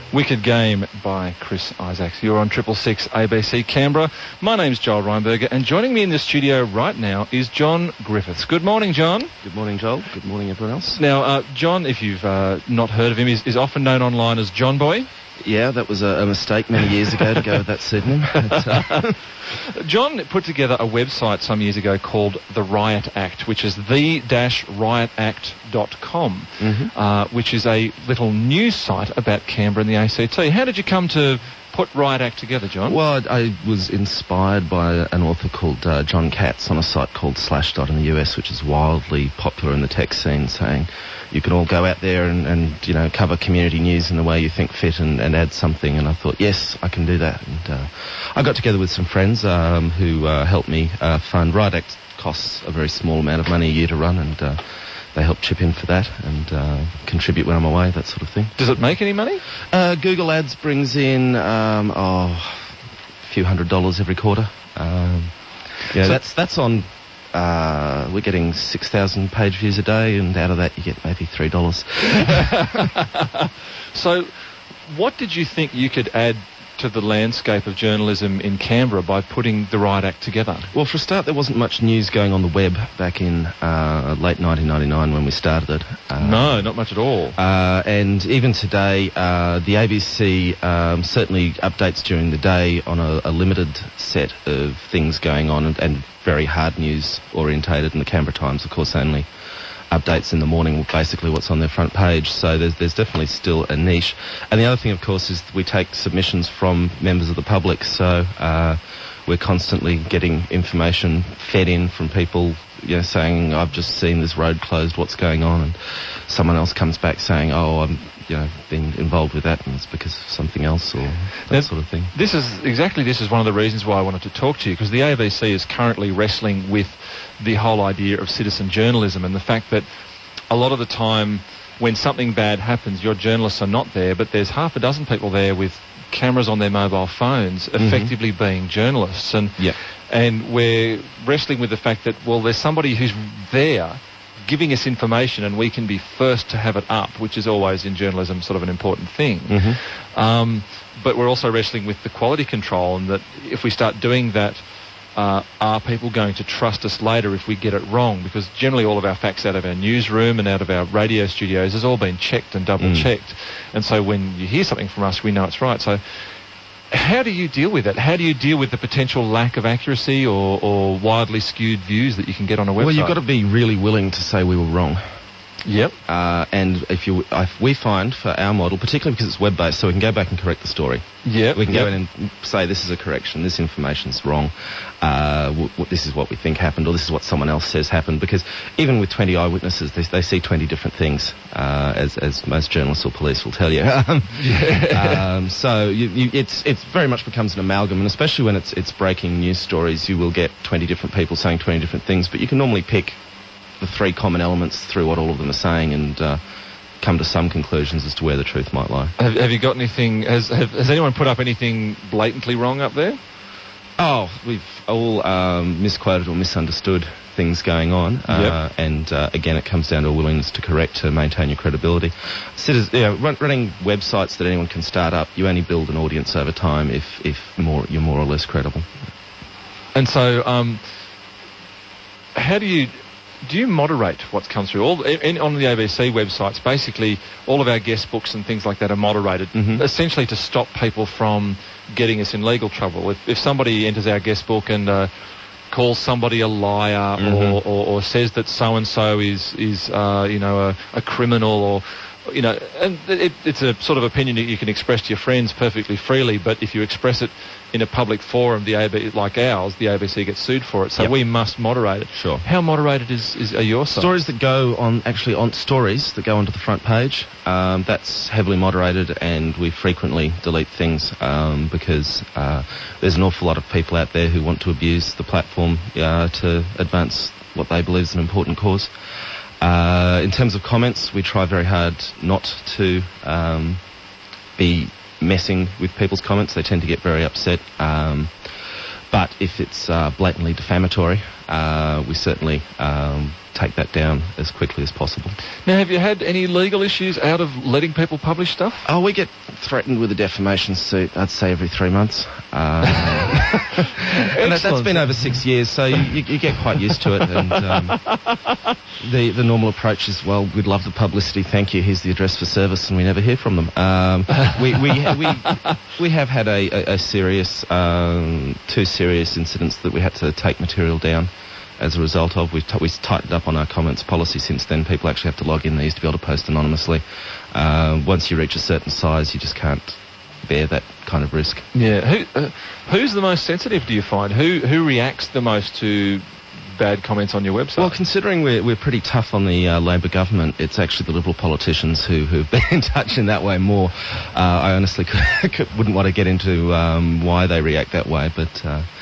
Wicked Game by Chris Isaacs. You're on 666 ABC Canberra. My name's Joel Reinberger, and joining me in the studio right now is John Griffiths. Good morning, John. Good morning, Joel. Good morning, everyone else. Now, John, if you've not heard of him, is often known online as John Boy. Yeah, that was a mistake many years ago to go with that pseudonym. John put together a website some years ago called The Riot Act, which is the-riotact.com, which is a little news site about Canberra and the ACT. How did you come to put Riot Act together, John? Well, I was inspired by an author called John Katz on a site called Slashdot in the US, which is wildly popular in the tech scene, saying you can all go out there and you know, cover community news in the way you think fit and add something. And I thought, yes, I can do that. And I got together with some friends who helped me fund Riot Act. Costs a very small amount of money a year to run, and they help chip in for that and contribute when I'm away, that sort of thing. Does it make any money? Google Ads brings in a few $100s every quarter. That's on. We're getting 6,000 page views a day, and out of that you get maybe $3. So, what did you think you could add to the landscape of journalism in Canberra by putting the Riot Act together? Well, for a start, there wasn't much news going on the web back in late 1999 when we started it. No, not much at all. And even today, the ABC certainly updates during the day on a limited set of things going on and very hard news orientated, and the Canberra Times, of course, only updates in the morning with basically what's on their front page. So there's definitely still a niche. And the other thing, of course, is we take submissions from members of the public. So we're constantly getting information fed in from people, you know, saying, I've just seen this road closed, what's going on? And someone else comes back saying, oh, I'm been involved with that and it's because of something else or that sort of thing. This is one of the reasons why I wanted to talk to you, because the ABC is currently wrestling with the whole idea of citizen journalism and the fact that a lot of the time when something bad happens, your journalists are not there, but there's half a dozen people there with cameras on their mobile phones effectively being journalists. And we're wrestling with the fact that, well, there's somebody who's there giving us information and we can be first to have it up, which is always in journalism sort of an important thing. But we're also wrestling with the quality control, and that if we start doing that, are people going to trust us later if we get it wrong? Because generally all of our facts out of our newsroom and out of our radio studios has all been checked and double-checked. And so when you hear something from us, we know it's right. So how do you deal with it? How do you deal with the potential lack of accuracy or widely skewed views that you can get on a website? Well, you've got to be really willing to say we were wrong. Yep. And if we find for our model, particularly because it's web-based, so we can go back and correct the story. Yep. We can go in and say this is a correction, this information's wrong, this is what we think happened, or this is what someone else says happened. Because even with 20 eyewitnesses, they see 20 different things, as most journalists or police will tell you. So it's very much becomes an amalgam, and especially when it's breaking news stories, you will get 20 different people saying 20 different things, but you can normally pick the three common elements through what all of them are saying and come to some conclusions as to where the truth might lie. Have you got anything, has anyone put up anything blatantly wrong up there? Oh, we've all misquoted or misunderstood things going on. And again, it comes down to a willingness to correct, to maintain your credibility. Running websites that anyone can start up, you only build an audience over time if you're more or less credible. And so, how do you moderate what comes through? On the ABC websites, basically, all of our guest books and things like that are moderated, essentially to stop people from getting us in legal trouble. If somebody enters our guest book and calls somebody a liar or says that so-and-so is a criminal, or and it's a sort of opinion that you can express to your friends perfectly freely, but if you express it in a public forum, like ours, the ABC gets sued for it. So we must moderate it. Sure. How moderated are your sites? Stories that go on stories that go onto the front page, that's heavily moderated, and we frequently delete things because there's an awful lot of people out there who want to abuse the platform to advance what they believe is an important cause. In terms of comments, we try very hard not to be messing with people's comments. They tend to get very upset. But if it's blatantly defamatory, we certainly take that down as quickly as possible. Now, have you had any legal issues out of letting people publish stuff? Oh, we get threatened with a defamation suit, I'd say, every 3 months. And that's been over 6 years, so you get quite used to it. And the normal approach is, well, we'd love the publicity, thank you, here's the address for service, and we never hear from them. We have had a serious, 2 serious incidents that we had to take material down as a result of. We've tightened up on our comments policy since then. People actually have to log in. They used to be able to post anonymously. Once you reach a certain size, you just can't bear that kind of risk. Yeah. Who's the most sensitive, do you find? Who reacts the most to bad comments on your website? Well, considering we're pretty tough on the Labor government, it's actually the Liberal politicians who've been in touch in that way more. I honestly wouldn't want to get into why they react that way, but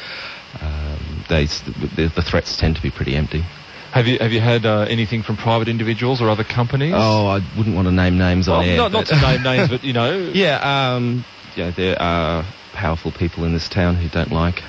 the threats tend to be pretty empty. Have you had anything from private individuals or other companies? Oh, I wouldn't want to name names on air. Not to name names, but, you know. Yeah, there are powerful people in this town who don't like,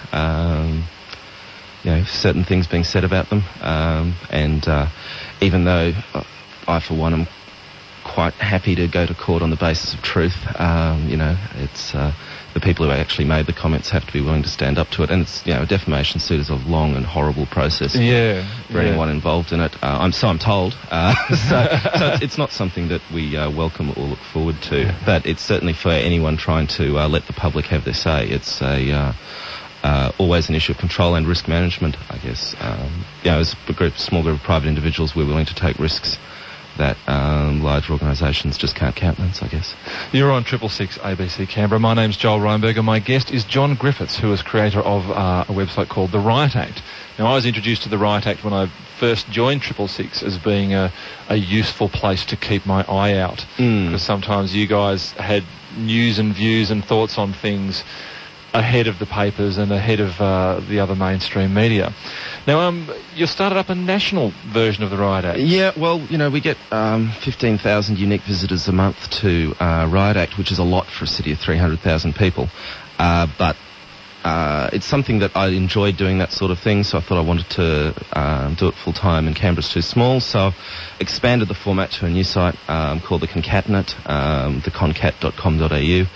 certain things being said about them. And even though I, for one, am quite happy to go to court on the basis of truth, it's the people who actually made the comments have to be willing to stand up to it. And it's, a defamation suit is a long and horrible process for anyone involved in it. I'm told. So it's not something that we welcome or look forward to. But it's certainly for anyone trying to let the public have their say. It's always an issue of control and risk management, I guess. As a small group of private individuals, we're willing to take risks that large organisations just can't countenance, I guess. You're on 666 ABC Canberra. My name's Joel Reinberger. My guest is John Griffiths, who is creator of a website called The Riot Act. Now, I was introduced to The Riot Act when I first joined 666 as being a useful place to keep my eye out, because sometimes you guys had news and views and thoughts on things ahead of the papers and ahead of the other mainstream media. Now, you started up a national version of the Riot Act. Yeah, well, we get 15,000 unique visitors a month to Riot Act, which is a lot for a city of 300,000 people. But it's something that I enjoyed doing, that sort of thing, so I thought I wanted to do it full-time, and Canberra's too small, so I've expanded the format to a new site called The Concatenate, theconcat.com.au.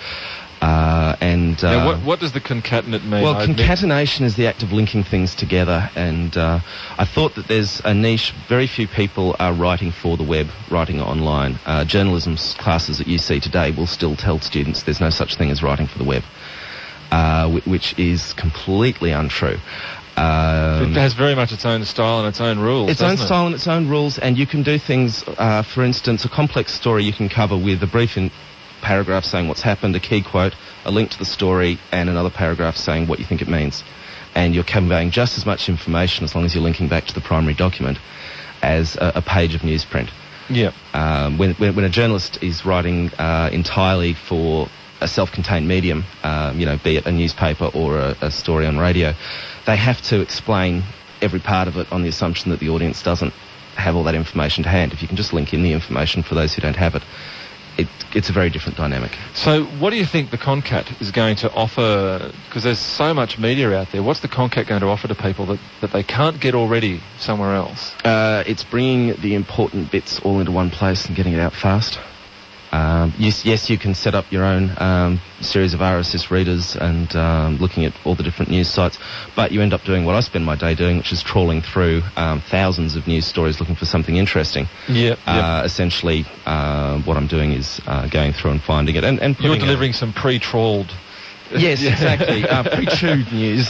Now, what does the concatenate mean? Well, concatenation is the act of linking things together, and I thought that there's a niche. Very few people are writing for the web, writing online. Journalism classes that you see today will still tell students there's no such thing as writing for the web, which is completely untrue. It has very much its own style and its own rules. Its own style and its own rules, and you can do things, for instance, a complex story you can cover with a brief paragraph saying what's happened, a key quote, a link to the story, and another paragraph saying what you think it means. And you're conveying just as much information, as long as you're linking back to the primary document, as a page of newsprint. Yeah. When a journalist is writing entirely for a self-contained medium, be it a newspaper or a story on radio, they have to explain every part of it on the assumption that the audience doesn't have all that information to hand. If you can just link in the information for those who don't have it, it's a very different dynamic. So what do you think the Concat is going to offer? Because there's so much media out there. What's the Concat going to offer to people that they can't get already somewhere else? It's bringing the important bits all into one place and getting it out fast. Yes, you can set up your own series of RSS readers and looking at all the different news sites, but you end up doing what I spend my day doing, which is trawling through thousands of news stories looking for something interesting. Yep. Essentially, what I'm doing is going through and finding it. And you're delivering some pre-trawled... Yes, exactly. Pre-chewed news.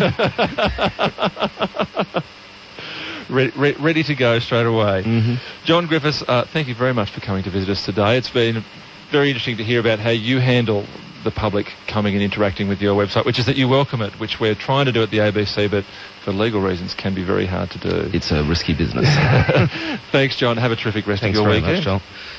Ready to go straight away. Mm-hmm. John Griffiths, thank you very much for coming to visit us today. It's been very interesting to hear about how you handle the public coming and interacting with your website, which is that you welcome it, which we're trying to do at the ABC, but for legal reasons can be very hard to do. It's a risky business. Thanks, John. Have a terrific rest of your weekend. Thanks very much, Joel.